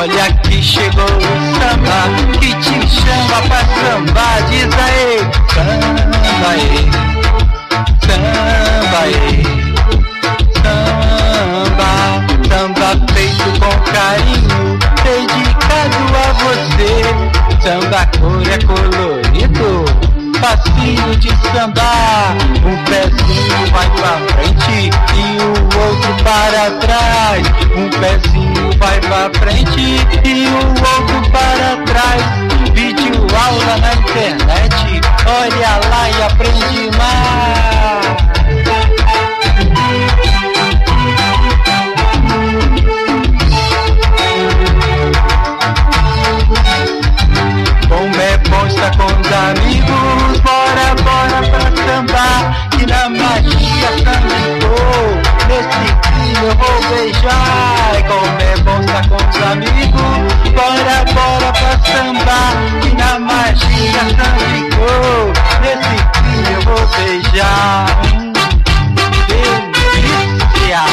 Olha que chegou o samba que te chama pra sambar. Diz aí, samba aí, samba aí, samba, samba feito com carinho, dedicado a você. Samba cor é colorido, facinho de sambar. Um pezinho vai pra frente e o outro para trás. Um pezinho vai pra frente e o outro para trás. Vídeo aula na internet, olha lá e aprende mais. Como é bom estar com os amigos, bora, bora pra sambar, que na magia sambou, nesse clima eu vou beijar. Como é bom estar com os amigos, bora, bora pra sambar, que na magia sambou, nesse clima eu vou beijar. Delícia!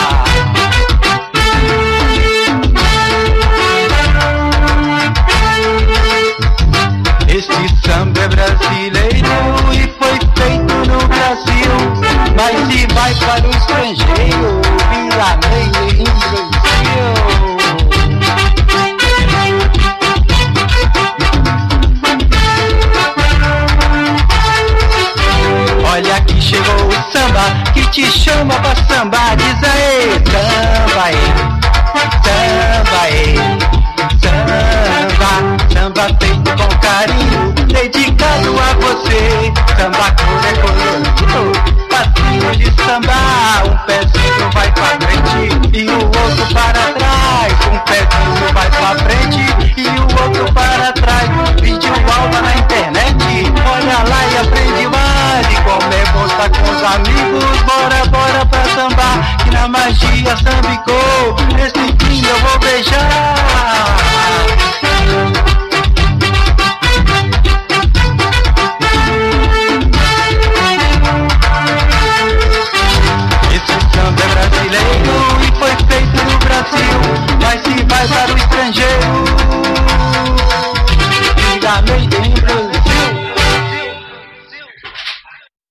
Este samba é brasileiro e foi feito no Brasil, mas se vai para o estrangeiro, vira made in Brasil. Olha que chegou o samba que te chama pra sambar. Diz aí, samba aí, samba aí, samba, samba feito com carinho, dedicado a você. Samba cor é colorido, facinho de sambar. Um pezinho